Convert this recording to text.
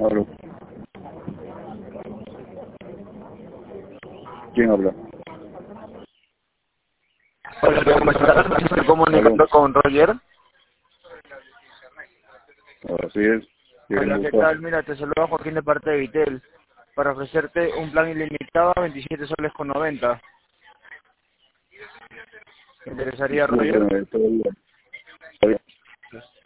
Hablo. ¿Quién habla? Hola, ¿cómo estás? ¿Me estoy comunicando con Roger? Así es. Hola, ¿qué tal? Mira, te saluda Joaquín de parte de Vitel para ofrecerte un plan ilimitado a 27 soles con 90. ¿Te interesaría, Roger? Discúlpeme, todavía.